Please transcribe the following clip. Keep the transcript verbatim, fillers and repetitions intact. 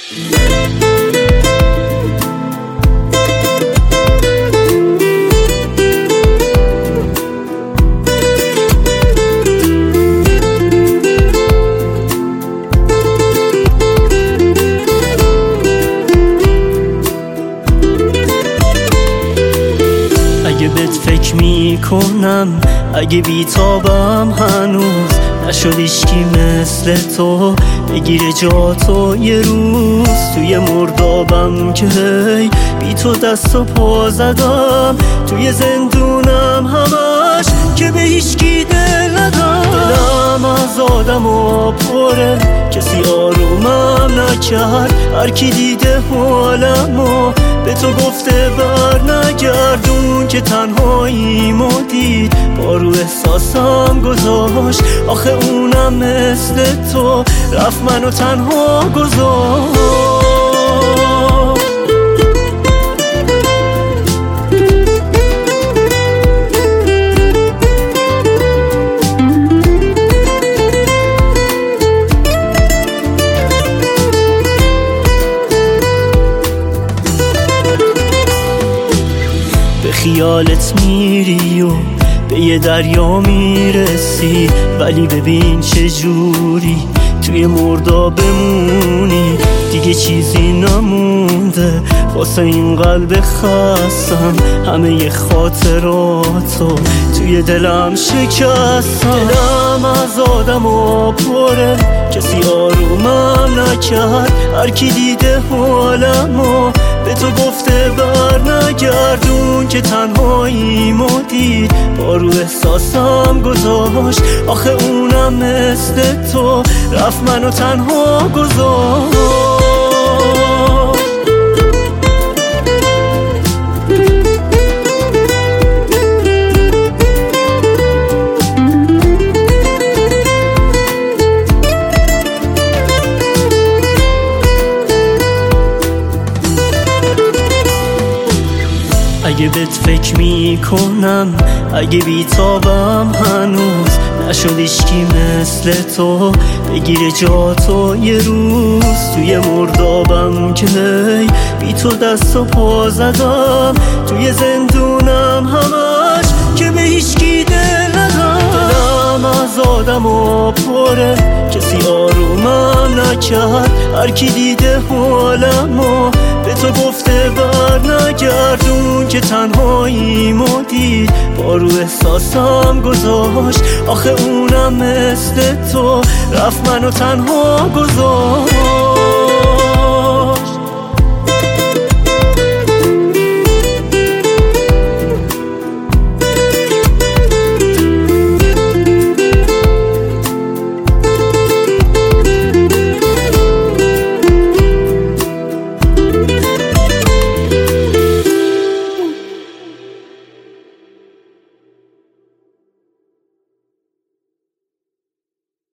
اگه بهت فکر میکنم، اگه بیتابم هنوز نشد هیچکی مثل تو بگیره جاتو یه روز توی مردابم که هی بی تو دست و پا زدم، توی زندونم همش که به هیچکی دل ندم. دلم از آدم و پره، کسی آرومم نکرد، هر کی دیده حالمو به تو گفته بر نگردون که تنهاییمو دید با رو احساسم گذاشت. آخه اونم مثل تو رفت منو تنها گذاشت. به خیالت میری و به یه دریا میرسی، ولی ببین چه جوری توی مردا بمونی. دیگه چیزی نمونده واسه این قلب خستم، همه ی خاطراتو توی دلم شکستم. دلم از آدم و پره، کسی آرومم نکرد، هر کی دیده حالمو به تو گفته بر نگردون که تنهاییمو دید با رو احساسم گذاشت. آخه اونم مثل تو رفت منو تنها گذاشت. اگه بهت فکر میکنم، اگه بیتابم هنوز نشد هیچکی مثل تو بگیره جاتو یه روز توی مردابم که هی بی تو دست و پا زدم، توی زندونم همش که به هیچکی دل ندم. دلم از آدم و پره، کسی آرومم نکرد، هر کی دیده حالمو به تو گفته بر نگردون که تنهاییمو دید با رو احساسم گذاشت. آخه اونم مثل تو رفت منو تنها گذاشت.